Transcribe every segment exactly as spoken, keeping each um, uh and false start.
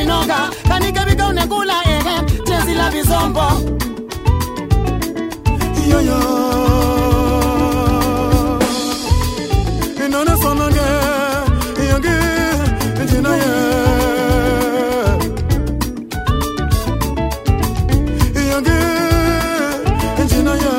minoga kanike bigone kula ege tezi la bizombo yo yo inona sonage yage jina ye yage jina ye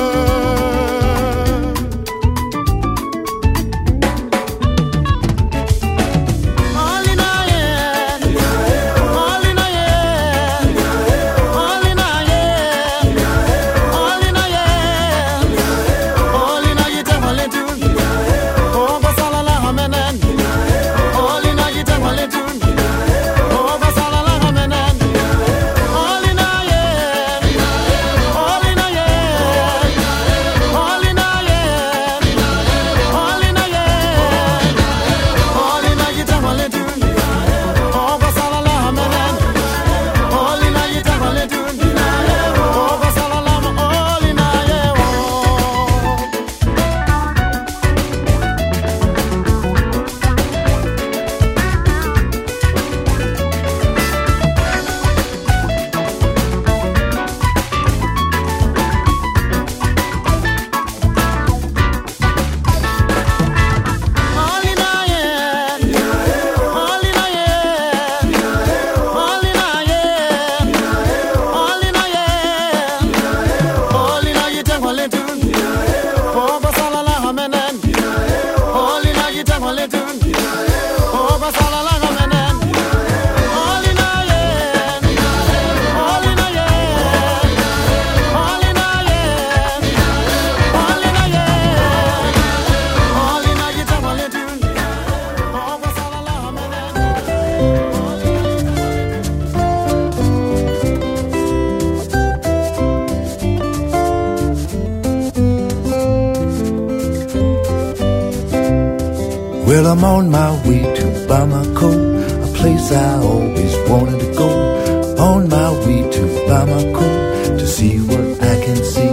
Well, I'm on my way to Bamako, a place I always wanted to go. On my way to Bamako, to see what I can see.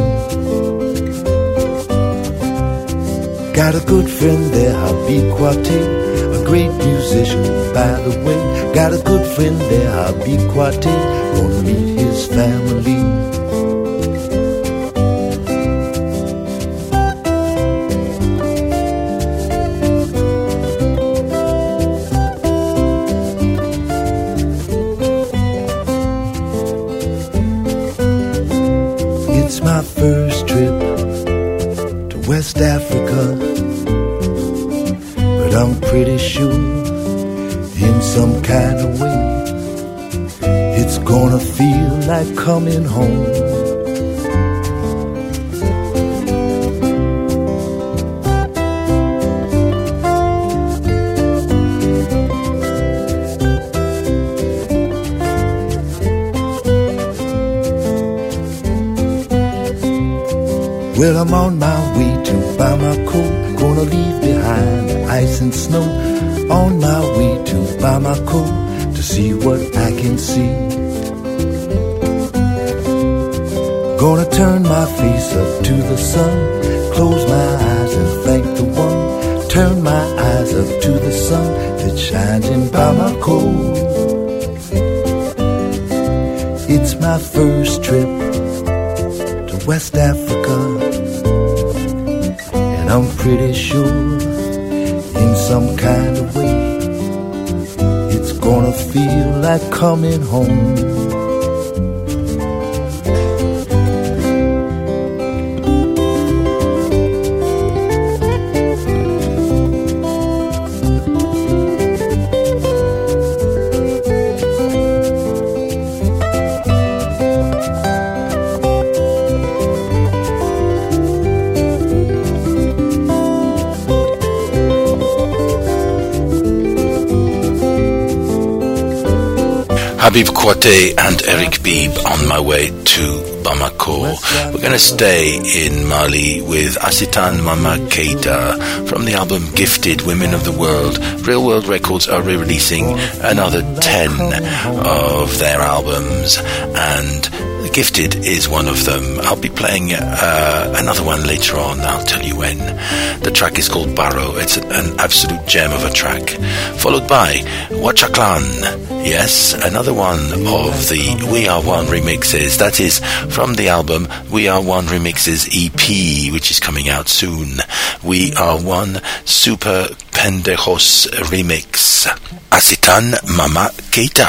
Got a good friend there, Habib Kwate, a great musician, by the way. Got a good friend there, Habib Kwate, gonna meet his family. It's my first trip to West Africa, but I'm pretty sure in some kind of way it's gonna feel like coming home. Well, I'm on my way to Bamako, gonna leave behind the ice and snow. On my way to Bamako, to see what I can see. Gonna turn my face up to the sun, close my eyes and thank the one. Turn my eyes up to the sun that shines in Bamako. It's my first trip to West Africa, and I'm pretty sure in some kind of way it's gonna feel like coming home. Habib Kwate and Eric Bieb on my way to Bamako. We're going to stay in Mali with Asitan Mama Keita from the album Gifted Women of the World. Real World Records are re-releasing another ten of their albums, and Gifted is one of them. I'll be playing uh, another one later on. I'll tell you when. The track is called Barrow. It's an absolute gem of a track. Followed by Wachaklan. Yes, another one of the We Are One remixes. That is from the album We Are One Remixes E P, which is coming out soon. We Are One Super Pendejos Remix. Asitan Mama Keita.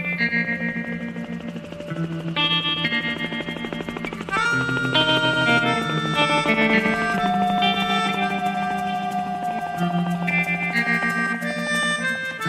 Baro.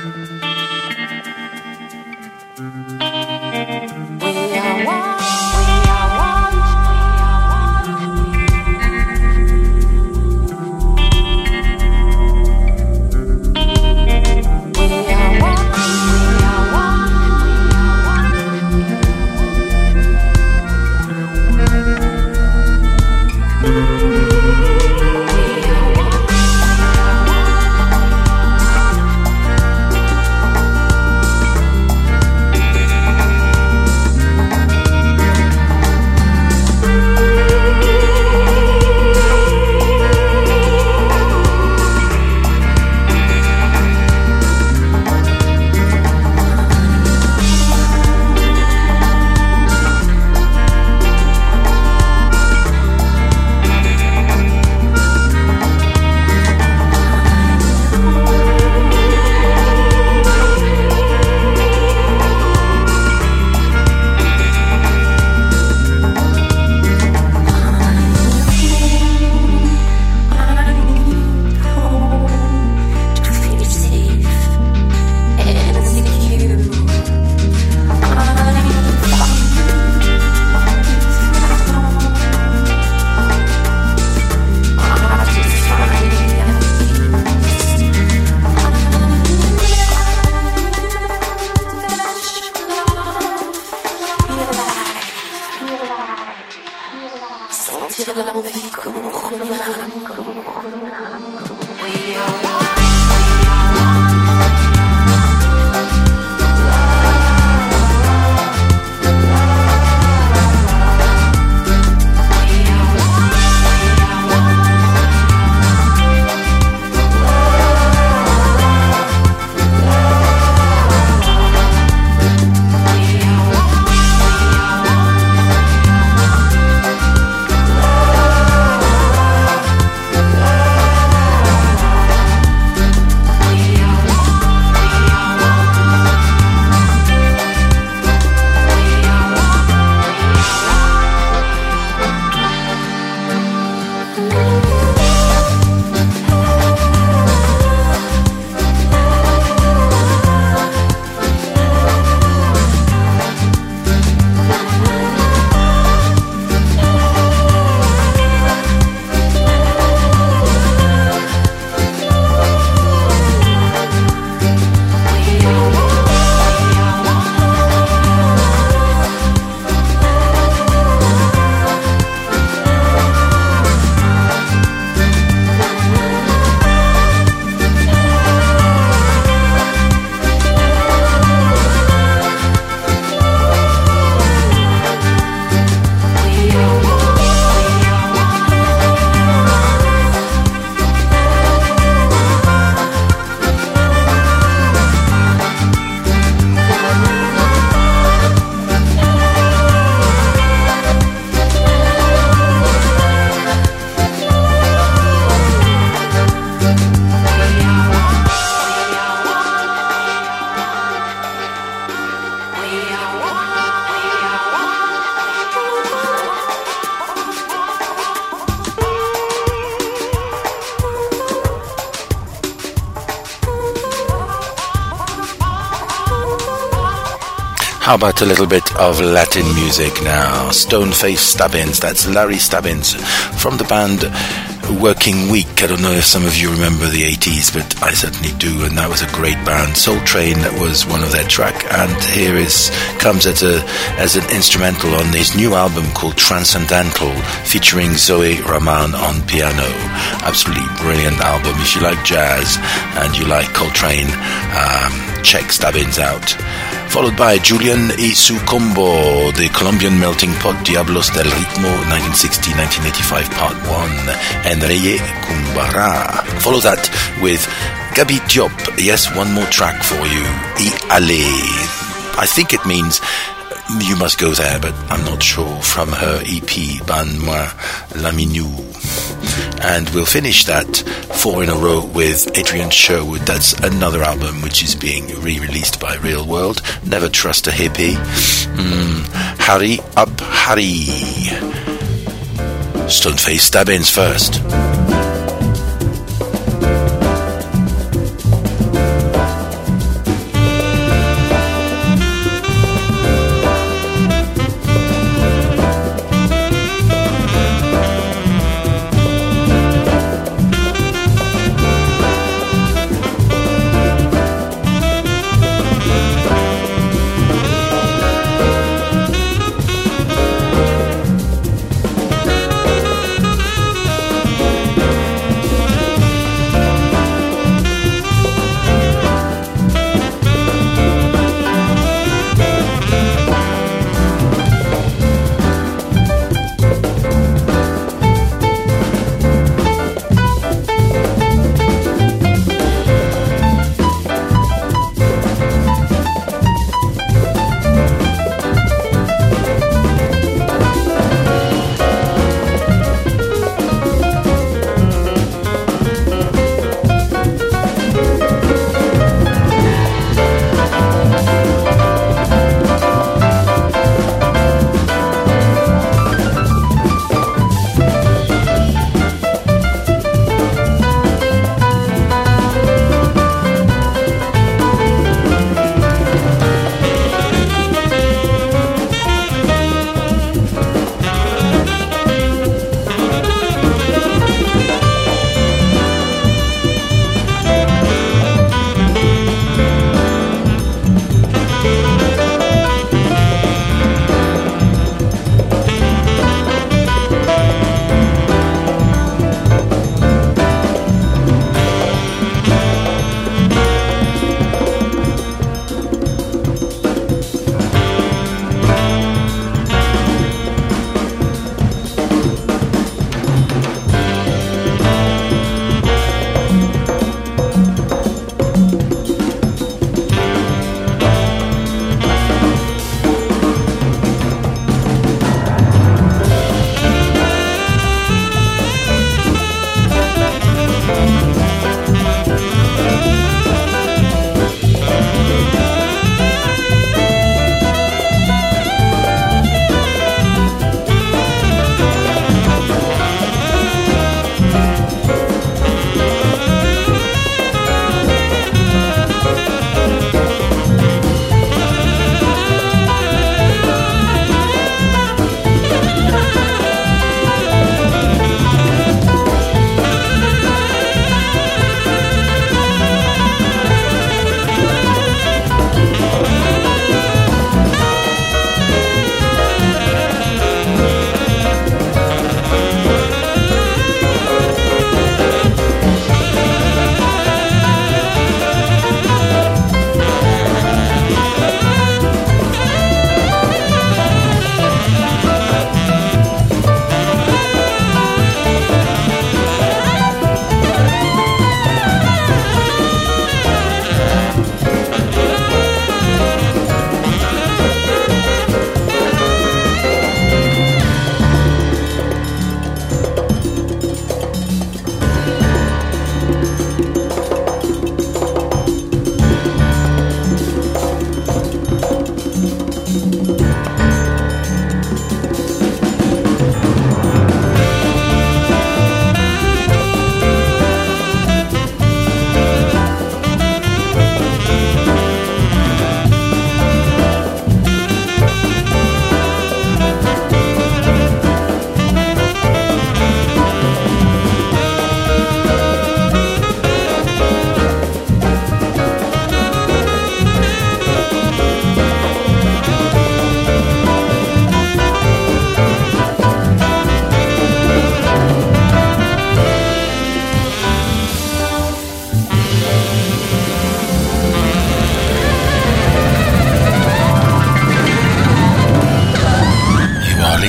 How about a little bit of Latin music now? Stoneface Stubbins, that's Larry Stubbins from the band Working Week. I don't know if some of you remember the eighties, but I certainly do, and that was a great band. Soul Train was one of their track, and here is comes as, a, as an instrumental on his new album called Transcendental, featuring Zoe Rahman on piano. Absolutely brilliant album. If you like jazz and you like Coltrane, um, check Stubbins out. Followed by Julian y su combo, the Colombian melting pot Diablos del Ritmo, nineteen sixty to nineteen eighty-five, part one, Enreye Kumbara. Follow that with Gabi Diop. Yes, one more track for you, Y Ale. I think it means you must go there, but I'm not sure, from her E P, Ban Moi La Minou. And we'll finish that four in a row with Adrian Sherwood. That's another album which is being re-released by Real World. Never Trust a Hippie. Mm, Hurry Up Hurry. Stoneface Stubbins first.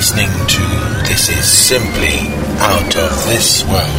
listening to This Is Simply Out of This World.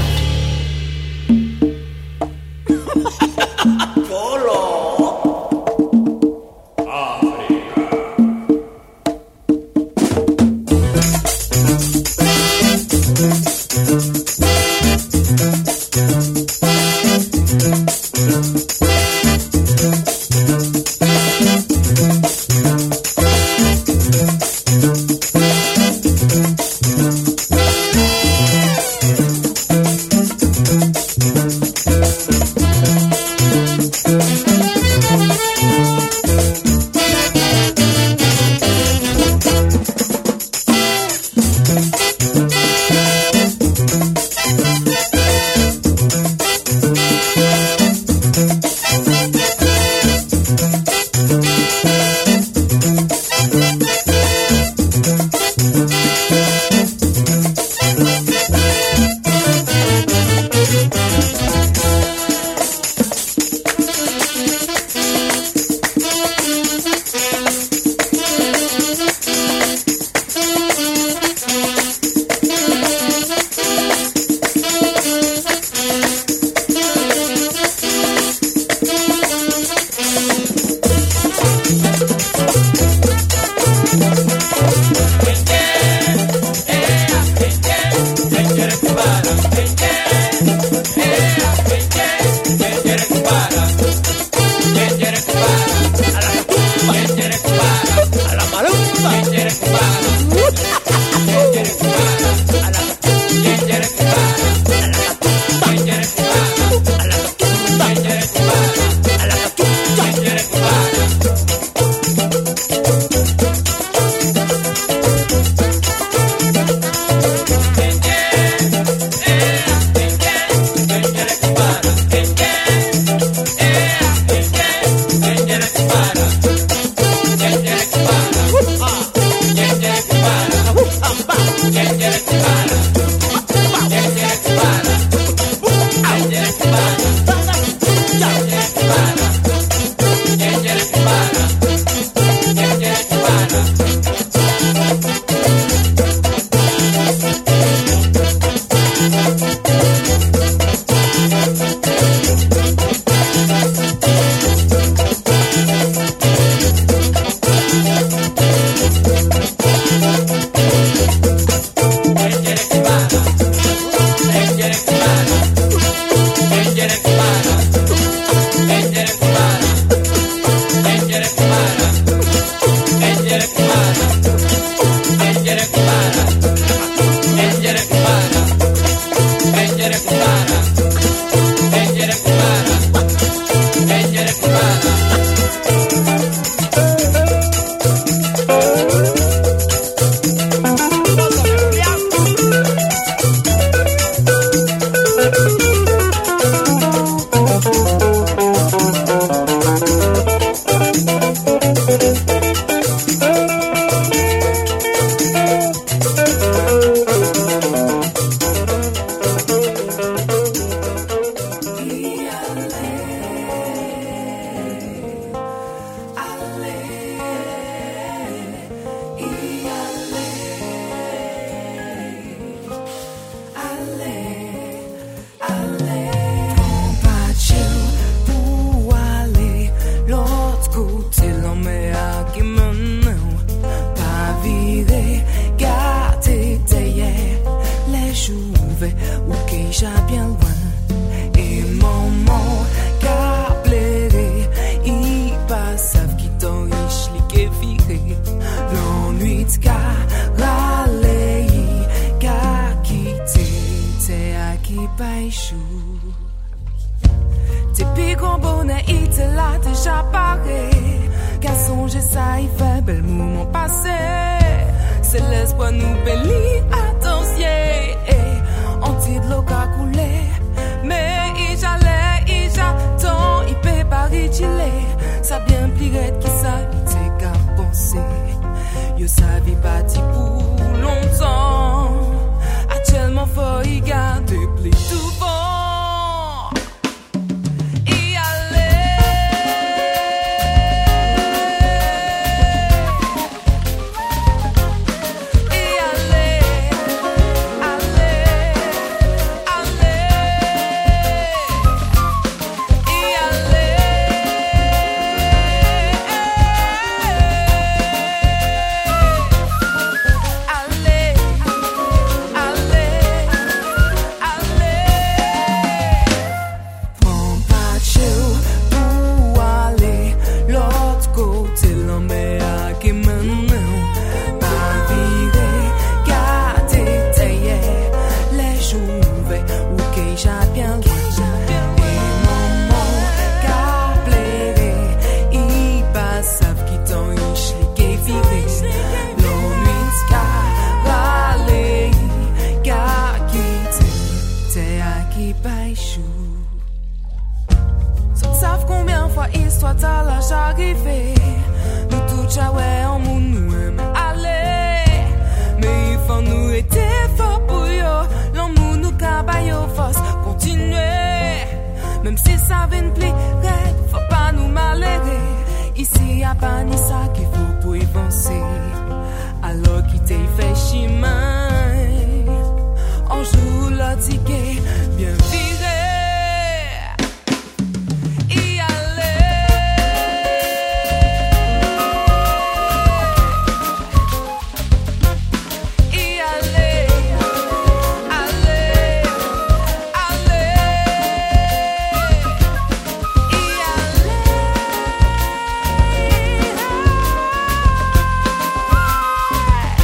Y fois t'as l'âge arrivé. Nous tout ouais en moun nous aime aller. Mais il faut nous être fort pour yo. L'amour nous cabaye au force continuer. Même si ça vient plus raide, faut pas nous malhérer. Ici y'a pas ni ça qu'il faut pour y penser. Alors quitter fait chemin. On joue le ticket bien viré.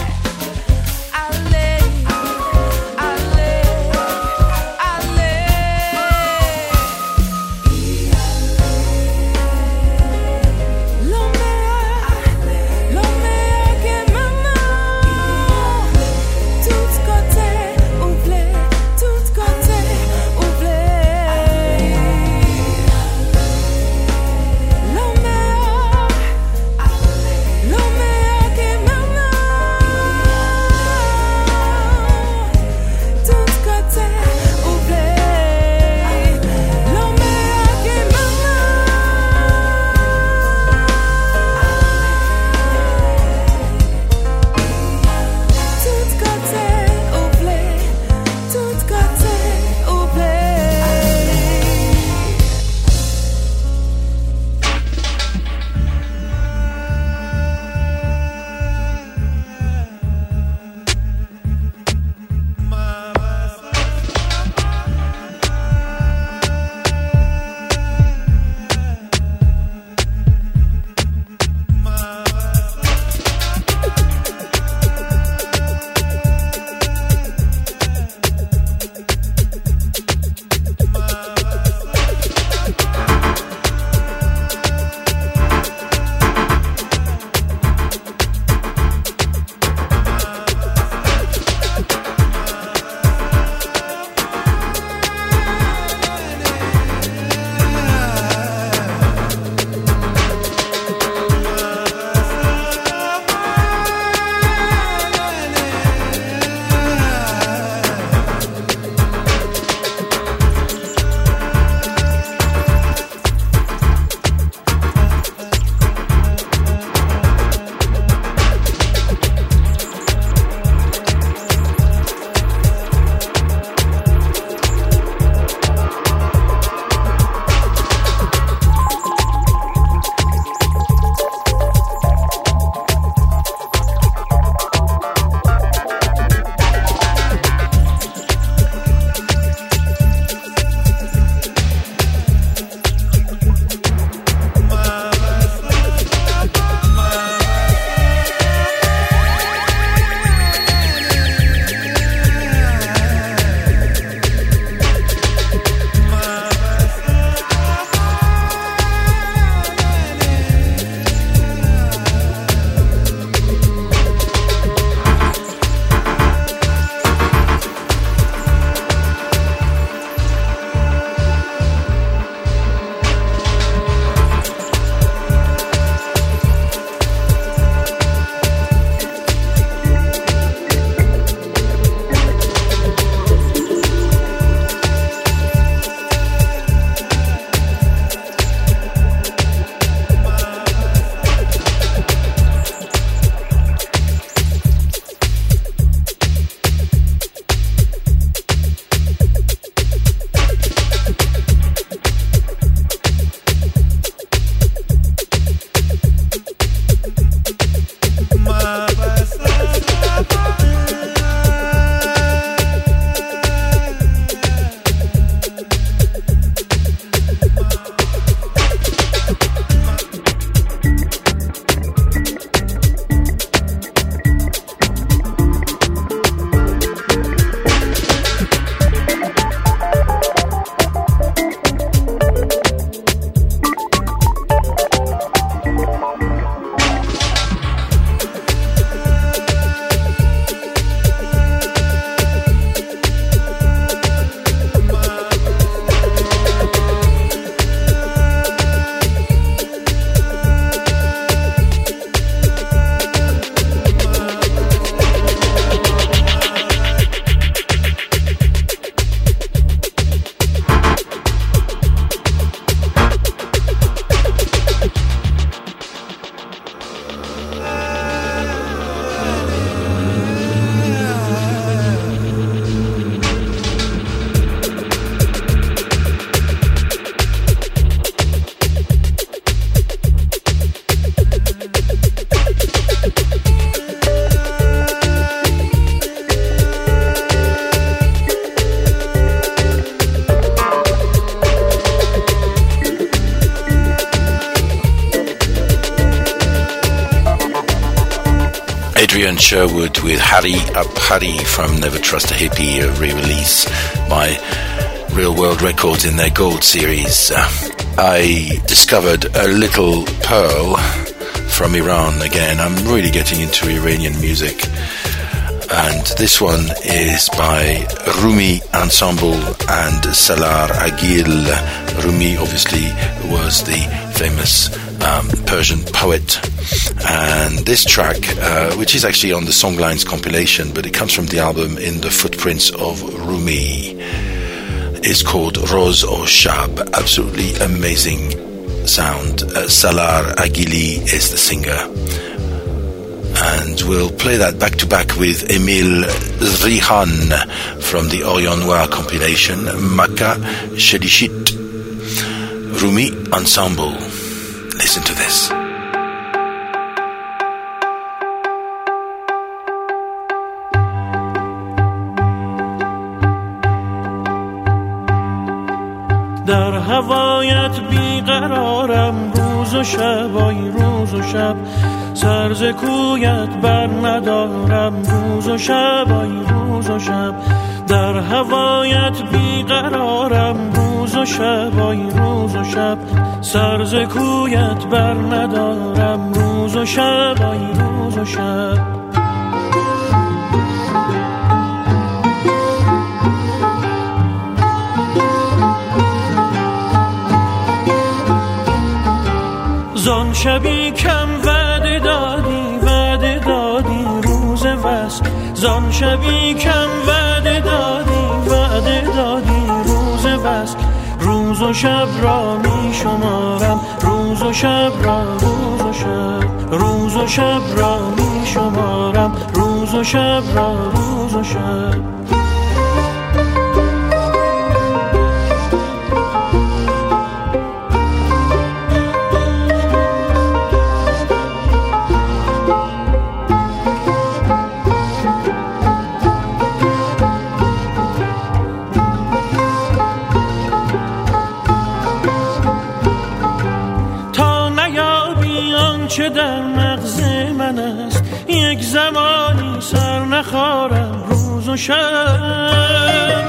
Allez, Adrian Sherwood with Harry Up Harry from Never Trust a Hippie, a re-release by Real World Records in their Gold series. Uh, I discovered a little pearl from Iran again. I'm really getting into Iranian music. And this one is by Rumi Ensemble and Salar Agil. Rumi obviously was the famous um, Persian poet. And this track, uh, which is actually on the Songlines compilation, but it comes from the album In the Footprints of Rumi, is called Roz o Shab. Absolutely amazing sound. Uh, Salar Agili is the singer. And we'll play that back to back with Emile Zrihan from the Orient Noir compilation, Makkah Shelishit. Rumi Ensemble. Listen to this. در هوایت بیقرارم روز و شب آی روز و شب سر ز کویت بر ندارم روز و شب آی روز و شب در هوایت بیقرارم روز و شب آی روز و شب سر ز کویت بر ندارم روز و شب آی روز و شب زان شبی کم وعده دادی وعده دادی روز وصل زان شبی کم وعده دادی وعده دادی روز وصل روز و شب را می شمارم روز و شب را روز و شب روز و شب را می شمارم روز و شب را روز و شب چه در مغز من است یک زمانی سر نخارم روز و شب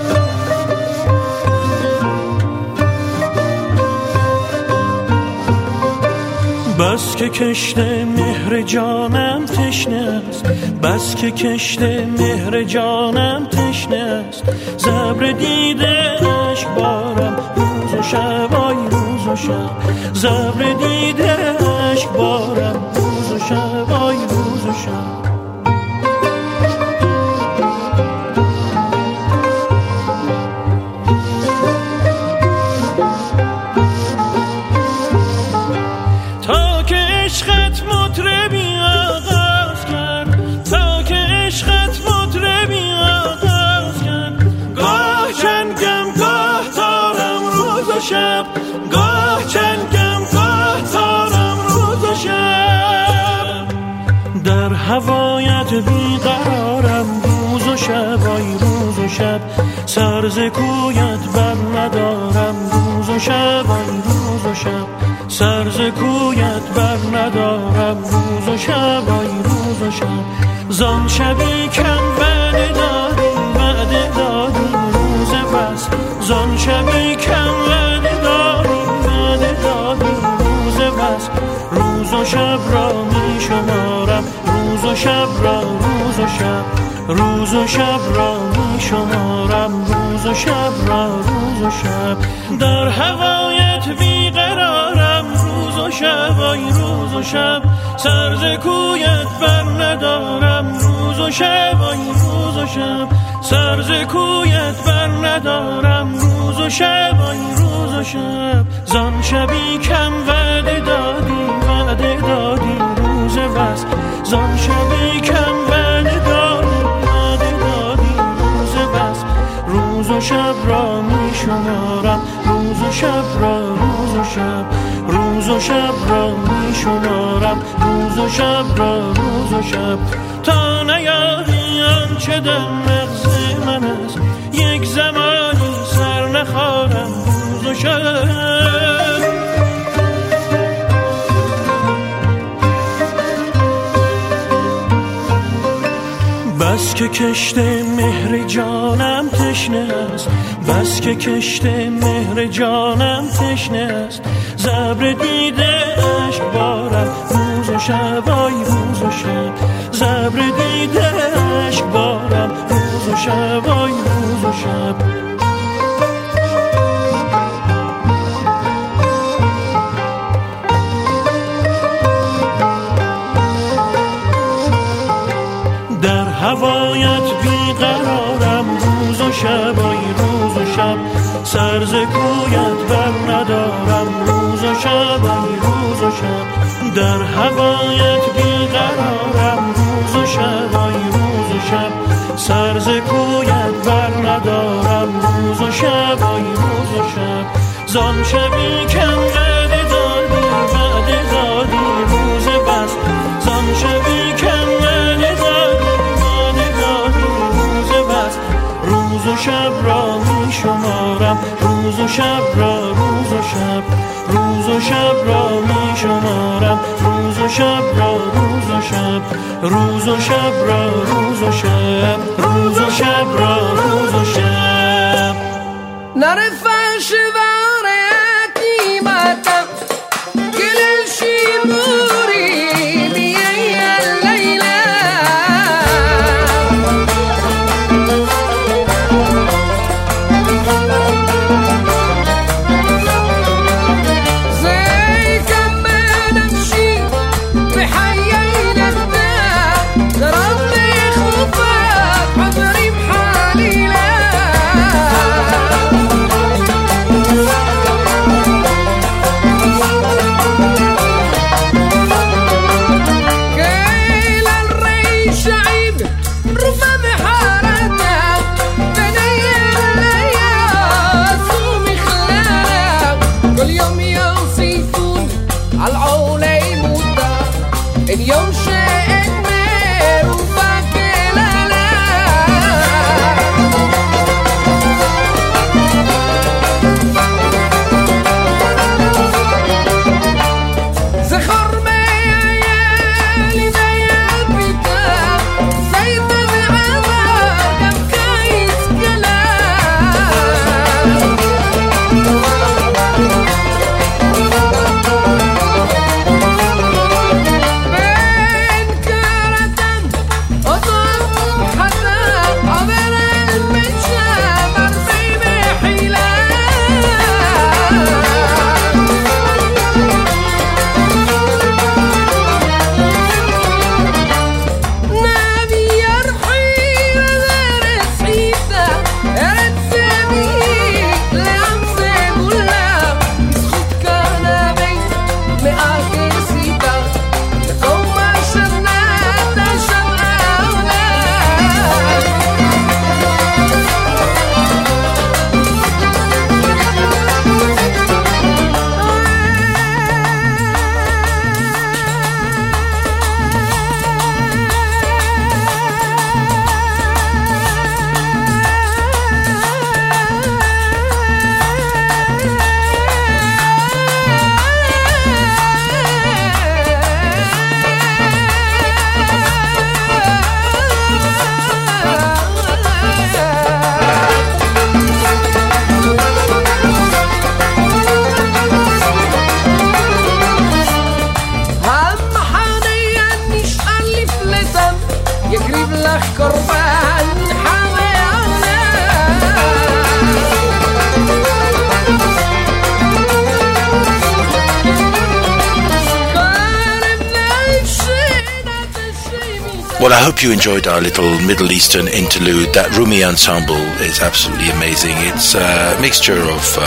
بس که کشته مهر جانم تشنه است بس که کشته مهر جانم تشنه است زبر دیده عشق بارم روز و شب آی روز و شب زبر دیده عشق بارم روز و شب آی روز و شب تا که عشقت مطربی آغاز کرد تا که عشقت مطربی آغاز کرد گاه چنگم گاه تارم روز و شب گاه چنگم گاه تارم روز و شب در هوایت بیقرارم روز و شب آی روز و شب سر ز کویت بر ندارم روز و شب آی روز و شب سر ز کویت بر ندارم روز و شب آی روز و شب زان شبی کم وعده دادی وعده دادی روز بس زان شبی کم وعده دادی وعده دادی روز بس روز و شب را می شمارم روز و شب را روز و شب روز و شب را می شمارم روز و شب را روز و شب در هوایت بیقرارم روز و شب آی روز و شب سر ز کویت بر ندارم روز و شب آی روز و شب سر ز کویت بر ندارم روز و شب آی روز و شب زان شبی کم وعده دادی وعده دادی روز وصل زان شبی کم وعده دادی وعده دادی روز وصل روز و شب را می شمارم روز و شب را روز و شب روز و شب را می شمارم روز و شب را روز و شب تا نیایی آنچه در مغز من است یک زمانی سر نخارم روز و شب بس که کشته مهر جانم تشنه است، بس که کشته مهر جانم تشنه است. زبر دیده عشق بارم روز و شب، آی روز و شب. زبر دیده عشق بارم روز و شب، آی روز و شب. در هوایت بیقرارم روز و شب، آی روز و شب. سر ز کویت بر ندارم روز و شب، آی روز و شب. در هوایت بیقرارم روز و شب، آی روز و شب. سر ز کویت بر ندارم روز و شب، آی روز و شب. زان شبی کم وعده دادی، وعده دادی روز بس. زان شبی کم وعده دادی، وعده دادی روز بس. روز و شب را می شمارم، روز و شب را، روز و شب. روز و شب را می شمارم، روز و شب را، روز و شب. روز و شب را، روز و شب. روز و شب را، روز و شب. نرفعش وارك ماتا كل شي مريد يا الليلة زي كما نمشي بحيينا الدار ربي خوفك عمري بحالي لا اليوم شيء كبير وفاكر لا لا زخر ما يالي ما يبيتك زيت بعمر كم كايس كلام Well, I hope you enjoyed our little Middle Eastern interlude. That Rumi ensemble is absolutely amazing. It's a mixture of uh,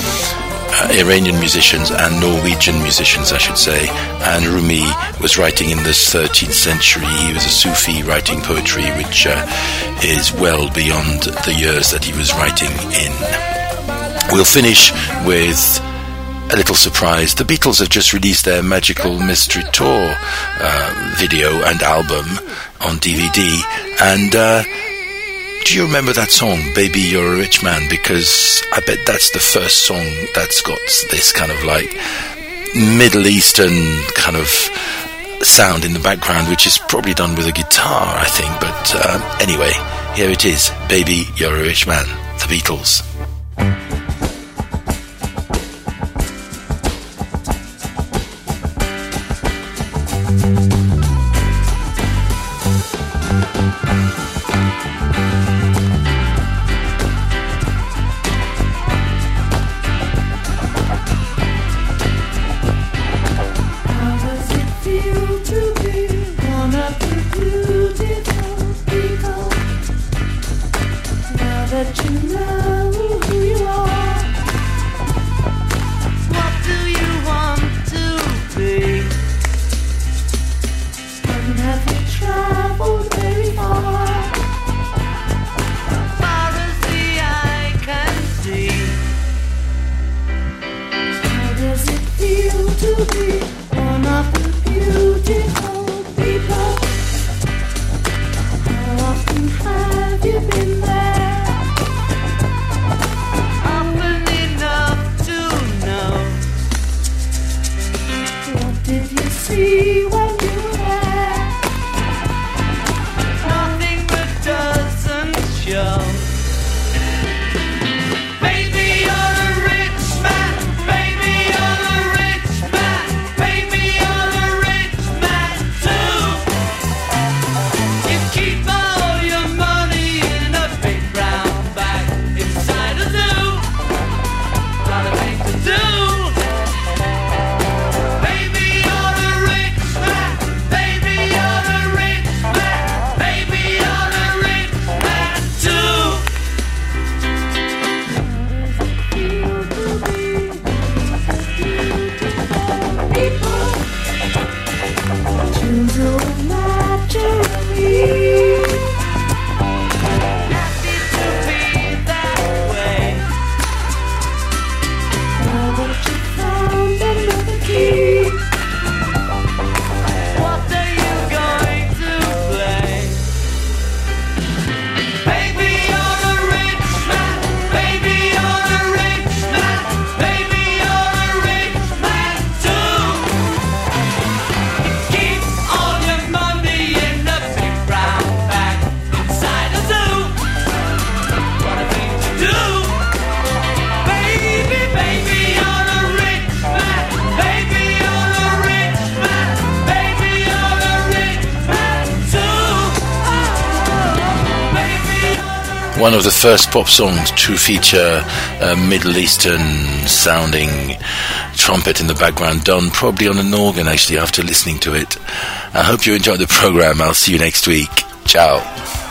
uh, Iranian musicians and Norwegian musicians, I should say. And Rumi was writing in the thirteenth century. He was a Sufi writing poetry, which uh, is well beyond the years that he was writing in. We'll finish with a little surprise. The Beatles have just released their Magical Mystery Tour uh, video and album on D V D. And uh, do you remember that song, Baby You're a Rich Man? Because I bet that's the first song that's got this kind of like Middle Eastern kind of sound in the background, which is probably done with a guitar, I think. But um, anyway, here it is. Baby, You're a Rich Man. The Beatles. One of the first pop songs to feature a Middle Eastern sounding trumpet in the background, done probably on an organ actually after listening to it. I hope you enjoyed the program. I'll see you next week. Ciao.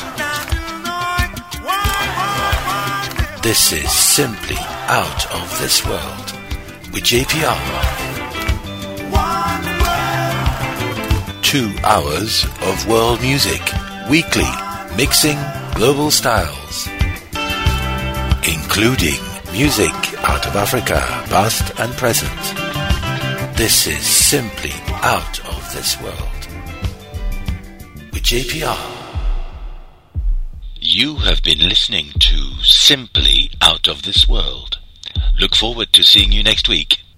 This is Simply Out of This World with J P R. Two hours of world music, weekly, mixing global styles, including music out of Africa, past and present. This is Simply Out of This World with J P R. You have been listening to Simply Out of This World. Look forward to seeing you next week.